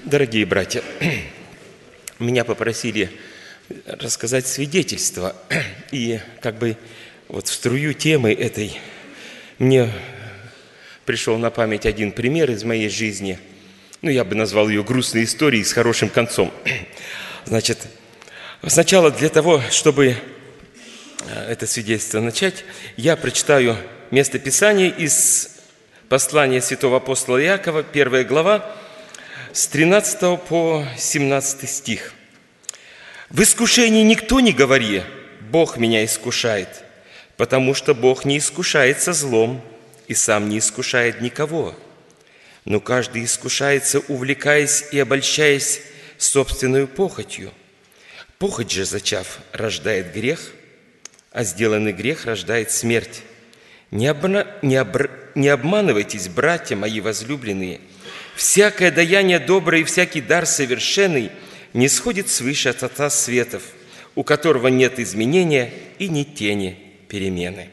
Дорогие братья, меня попросили рассказать свидетельство. И в струю темы этой мне пришел на память один пример из моей жизни. Я бы назвал ее грустной историей с хорошим концом. Сначала для того, чтобы это свидетельство начать, я прочитаю место Писания из послания святого апостола Иакова, 1 глава, с 13 по 17 стих. «В искушении никто не говори: Бог меня искушает, потому что Бог не искушается злом и сам не искушает никого. Но каждый искушается, увлекаясь и обольщаясь собственной похотью. Похоть же, зачав, рождает грех, а сделанный грех рождает смерть. Не обманывайтесь, братья мои возлюбленные. Всякое даяние доброе и всякий дар совершенный не сходит свыше от Отца светов, у которого нет изменения и ни тени перемены».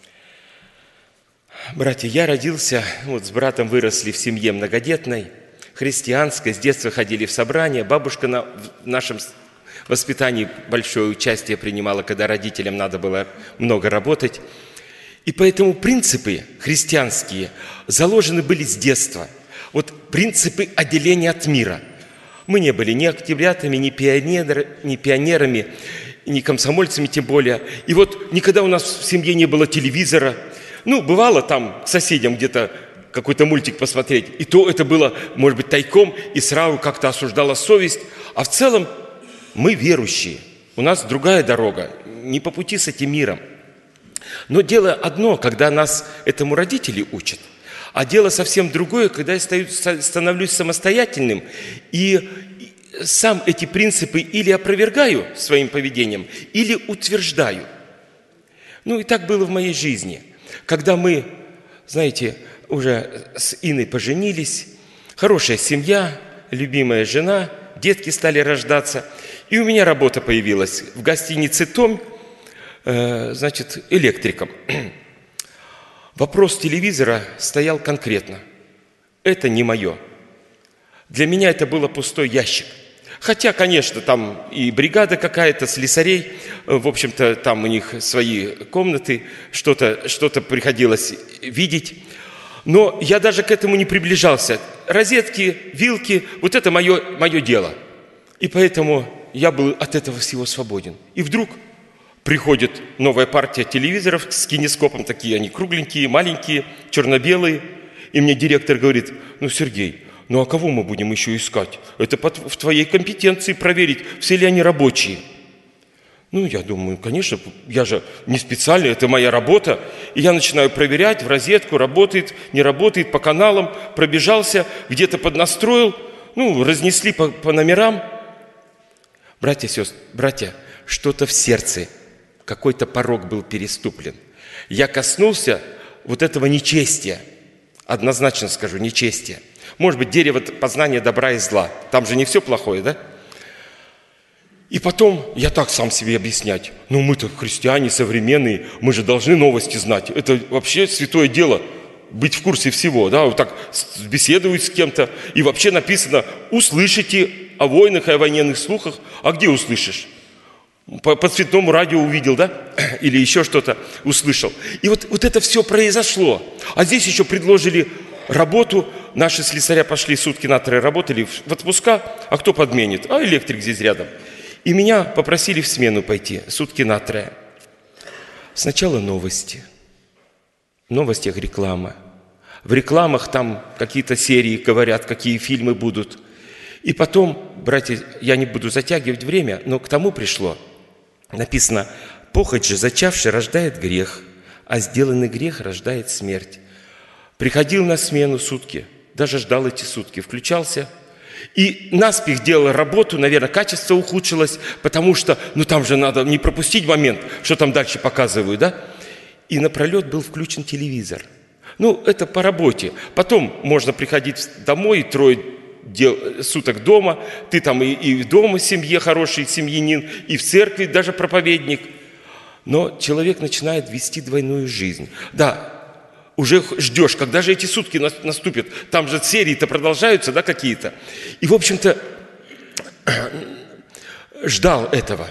Братья, я родился, с братом выросли в семье многодетной, христианской, с детства ходили в собрания. Бабушка в нашем воспитании большое участие принимала, когда родителям надо было много работать. И поэтому принципы христианские заложены были с детства. Принципы отделения от мира. Мы не были ни октябрятами, ни пионерами, ни комсомольцами тем более. И никогда у нас в семье не было телевизора. Бывало там к соседям где-то какой-то мультик посмотреть. И то это было, может быть, тайком, и сразу как-то осуждала совесть. А в целом мы верующие. У нас другая дорога, не по пути с этим миром. Но дело одно, когда нас этому родители учат. А дело совсем другое, когда я становлюсь самостоятельным и сам эти принципы или опровергаю своим поведением, или утверждаю. И так было в моей жизни. Когда мы, уже с Инной поженились, хорошая семья, любимая жена, детки стали рождаться, и у меня работа появилась в гостинице «Томь», электриком. Вопрос телевизора стоял конкретно. Это не мое. Для меня это было пустой ящик. Хотя, конечно, там и бригада какая-то, слесарей, в общем-то, там у них свои комнаты, что-то приходилось видеть. Но я даже к этому не приближался. Розетки, вилки, это мое дело. И поэтому я был от этого всего свободен. И вдруг приходит новая партия телевизоров с кинескопом, такие они кругленькие, маленькие, черно-белые. И мне директор говорит: Сергей, а кого мы будем еще искать? Это в твоей компетенции проверить, все ли они рабочие. Я думаю, конечно, я же не специально, это моя работа. И я начинаю проверять в розетку, работает, не работает, по каналам, пробежался, где-то поднастроил, разнесли по номерам. Братья, сестры, что-то в сердце, какой-то порог был переступлен. Я коснулся этого нечестия, однозначно скажу, нечестия. Может быть, дерево познания добра и зла. Там же не все плохое, да? И потом я так сам себе объяснять. Мы-то христиане современные, мы же должны новости знать. Это вообще святое дело, быть в курсе всего, да? Так беседовать с кем-то. И вообще написано: услышите о войнах и о военных слухах. А где услышишь? По цветному радио увидел, да? Или еще что-то услышал. И это все произошло. А здесь еще предложили работу. Наши слесаря пошли сутки на трое, работали в отпуска. А кто подменит? А электрик здесь рядом. И меня попросили в смену пойти сутки на трое. Сначала новости. В новостях реклама. В рекламах там какие-то серии говорят, какие фильмы будут. И потом, братья, я не буду затягивать время, но к тому пришло. Написано: «Похоть же, зачавши, рождает грех, а сделанный грех рождает смерть». Приходил на смену сутки, даже ждал эти сутки, включался и наспех делал работу, наверное, качество ухудшилось, потому что, там же надо не пропустить момент, что там дальше показывают, да? И напролет был включен телевизор. Это по работе. Потом можно приходить домой, трое суток дома, ты там и дома в семье хороший семьянин, и в церкви даже проповедник. Но человек начинает вести двойную жизнь. Да, уже ждешь, когда же эти сутки наступят. Там же серии-то продолжаются, да, какие-то. И, в общем-то, ждал этого.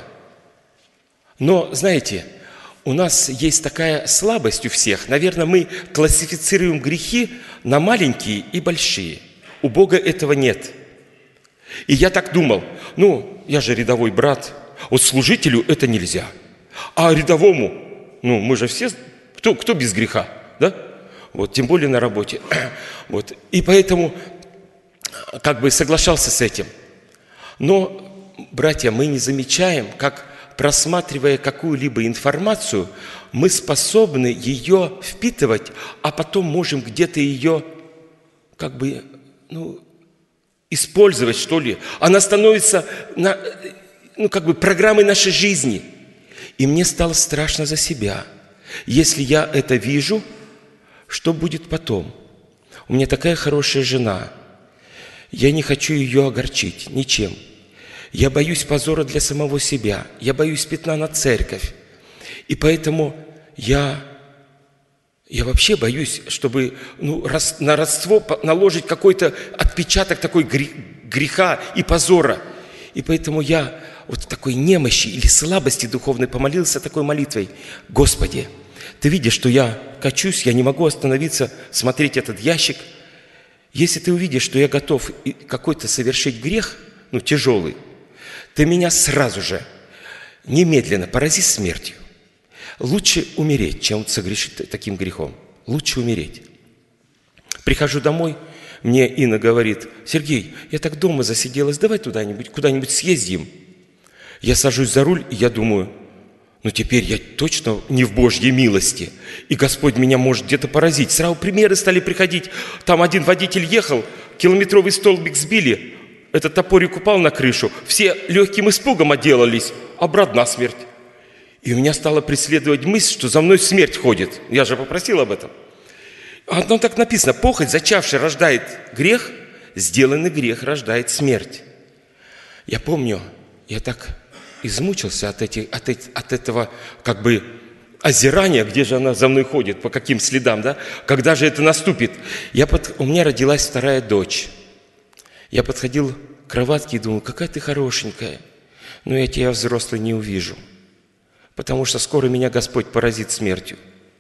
Но, знаете, у нас есть такая слабость у всех. Наверное, мы классифицируем грехи на маленькие и большие. У Бога этого нет. И я так думал, я же рядовой брат, вот служителю это нельзя. А рядовому, мы же все, кто без греха, да? Вот, тем более на работе. Вот. И поэтому как бы соглашался с этим. Но, братья, мы не замечаем, как, просматривая какую-либо информацию, мы способны ее впитывать, а потом можем где-то ее как бы, использовать, что ли. Она становится программой нашей жизни. И мне стало страшно за себя. Если я это вижу, что будет потом? У меня такая хорошая жена. Я не хочу ее огорчить ничем. Я боюсь позора для самого себя. Я боюсь пятна на церковь. И поэтому я вообще боюсь, чтобы на родство наложить какой-то отпечаток такой греха и позора. И поэтому я вот в такой немощи или слабости духовной помолился такой молитвой: Господи, Ты видишь, что я качусь, я не могу остановиться, смотреть этот ящик. Если Ты увидишь, что я готов какой-то совершить грех, тяжелый, Ты меня сразу же, немедленно порази смертью. Лучше умереть, чем согрешить таким грехом. Лучше умереть. Прихожу домой, мне Инна говорит: Сергей, я так дома засиделась, давай куда-нибудь съездим. Я сажусь за руль, и я думаю: теперь я точно не в Божьей милости, и Господь меня может где-то поразить. Сразу примеры стали приходить. Там один водитель ехал, километровый столбик сбили, этот топорик упал на крышу, все легким испугом отделались, а брат насмерть. И у меня стала преследовать мысль, что за мной смерть ходит. Я же попросил об этом. Там так написано: похоть, зачавшая, рождает грех, сделанный грех рождает смерть. Я помню, я так измучился от этого как бы озирания, где же она за мной ходит, по каким следам, да? Когда же это наступит? У меня родилась вторая дочь. Я подходил к кроватке и думал: какая ты хорошенькая, но я тебя взрослой не увижу, потому что скоро меня Господь поразит смертью.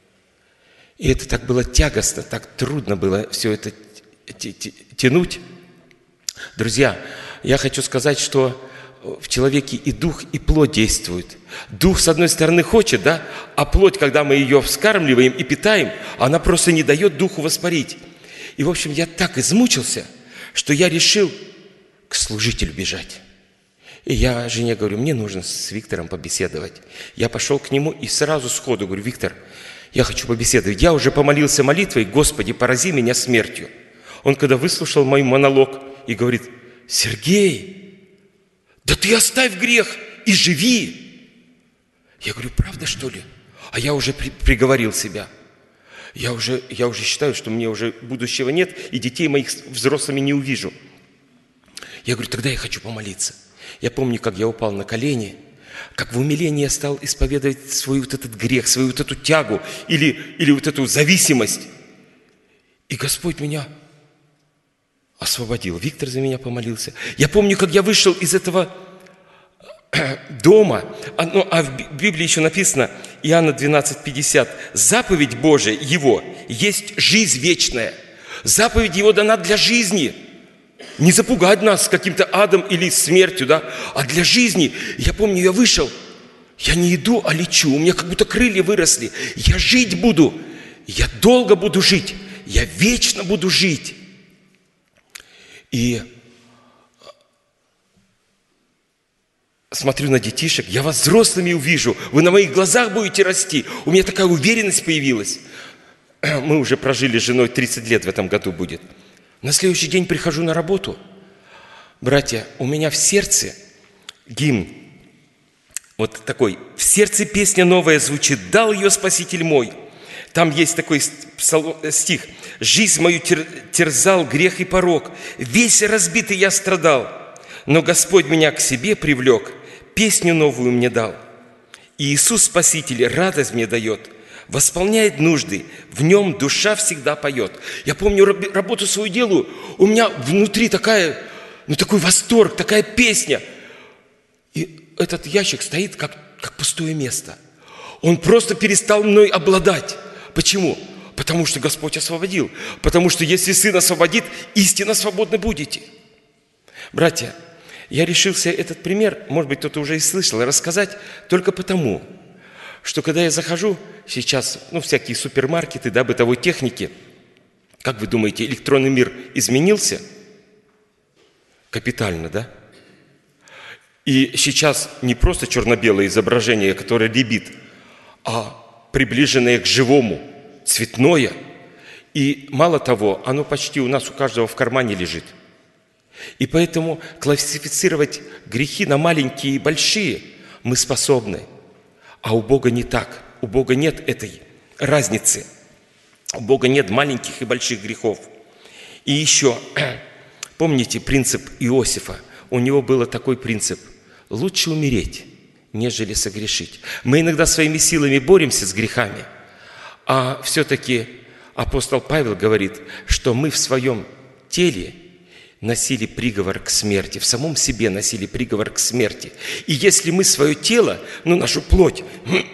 И это так было тягостно, так трудно было все это тянуть. Друзья, я хочу сказать, что в человеке и дух, и плоть действуют. Дух, с одной стороны, хочет, да? А плоть, когда мы ее вскармливаем и питаем, она просто не дает духу воспарить. И, в общем, я так измучился, что я решил к служителю бежать. И я жене говорю: мне нужно с Виктором побеседовать. Я пошел к нему и сразу сходу говорю: Виктор, я хочу побеседовать. Я уже помолился молитвой: Господи, порази меня смертью. Он когда выслушал мой монолог и говорит: Сергей, да ты оставь грех и живи. Я говорю: правда, что ли? А я уже приговорил себя. Я уже считаю, что мне уже будущего нет, и детей моих взрослыми не увижу. Я говорю: тогда я хочу помолиться. Я помню, как я упал на колени, как в умилении я стал исповедовать свой вот этот грех, свою вот эту тягу или вот эту зависимость. И Господь меня освободил. Виктор за меня помолился. Я помню, как я вышел из этого дома, а в Библии еще написано, Иоанна 12:50, заповедь Божия Его есть жизнь вечная. Заповедь Его дана для жизни. Не запугать нас каким-то адом или смертью, да, а для жизни. Я помню, я вышел, я не иду, а лечу. У меня как будто крылья выросли. Я жить буду. Я долго буду жить. Я вечно буду жить. И смотрю на детишек, я вас взрослыми увижу, вы на моих глазах будете расти. У меня такая уверенность появилась. Мы уже прожили с женой 30 лет в этом году будет. На следующий день прихожу на работу. Братья, у меня в сердце гимн, вот такой, в сердце песня новая звучит, дал ее Спаситель мой. Там есть такой стих: жизнь мою терзал грех и порок, весь разбитый я страдал, но Господь меня к себе привлек, песню новую мне дал. И Иисус Спаситель радость мне дает, восполняет нужды, в нем душа всегда поет. Я помню, работу свою делаю, у меня внутри такой восторг, такая песня. И этот ящик стоит как пустое место. Он просто перестал мной обладать. Почему? Потому что Господь освободил. Потому что если Сын освободит, истинно свободны будете. Братья, я решился этот пример, может быть, кто-то уже и слышал, рассказать только потому, что когда я захожу сейчас, всякие супермаркеты, бытовой техники, как вы думаете, электронный мир изменился? Капитально, да? И сейчас не просто черно-белое изображение, которое рябит, а приближенное к живому, цветное. И мало того, оно почти у нас у каждого в кармане лежит. И поэтому классифицировать грехи на маленькие и большие мы способны. А у Бога не так. У Бога нет этой разницы. У Бога нет маленьких и больших грехов. И еще, помните принцип Иосифа? У него был такой принцип. Лучше умереть, нежели согрешить. Мы иногда своими силами боремся с грехами. А все-таки апостол Павел говорит, что мы в своем теле носили приговор к смерти, в самом себе носили приговор к смерти. И если мы свое тело, нашу плоть,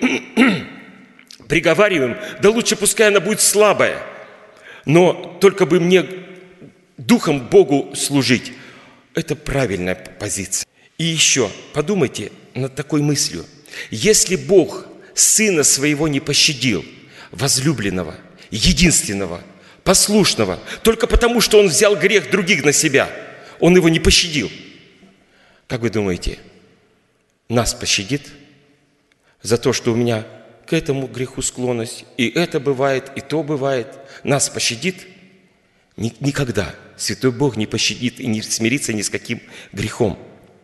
приговариваем, да лучше пускай она будет слабая, но только бы мне духом Богу служить. Это правильная позиция. И еще подумайте над такой мыслью. Если Бог Сына Своего не пощадил, возлюбленного, единственного, послушного, только потому, что Он взял грех других на себя, Он его не пощадил. Как вы думаете, нас пощадит за то, что у меня к этому греху склонность, и это бывает, и то бывает? Нас пощадит? Никогда. Святой Бог не пощадит и не смирится ни с каким грехом.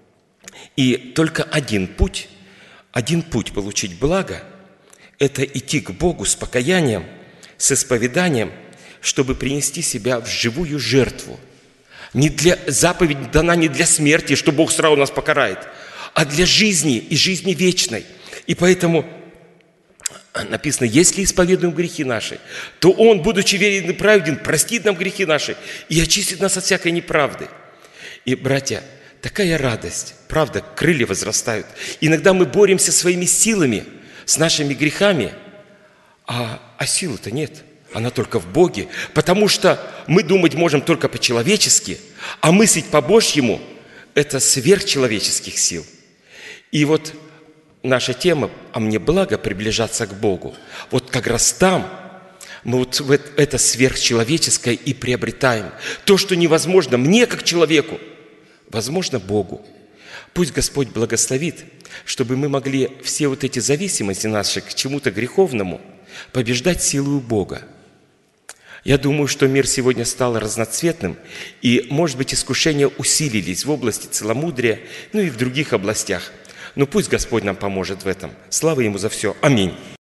И только один путь получить благо – это идти к Богу с покаянием, с исповеданием, чтобы принести себя в живую жертву. Заповедь дана не для смерти, что Бог сразу нас покарает, а для жизни и жизни вечной. И поэтому написано, если исповедуем грехи наши, то Он, будучи верен и праведен, простит нам грехи наши и очистит нас от всякой неправды. И, братья, такая радость, правда, крылья возрастают. Иногда мы боремся своими силами с нашими грехами, а силы-то нет. Она только в Боге, потому что мы думать можем только по-человечески, а мыслить по-божьему – это сверхчеловеческих сил. И вот наша тема «А мне благо приближаться к Богу». Вот как раз там мы вот это сверхчеловеческое и приобретаем. То, что невозможно мне, как человеку, возможно Богу. Пусть Господь благословит, чтобы мы могли все вот эти зависимости наши к чему-то греховному побеждать силою Бога. Я думаю, что мир сегодня стал разноцветным, и, может быть, искушения усилились в области целомудрия, и в других областях. Но пусть Господь нам поможет в этом. Слава Ему за все. Аминь.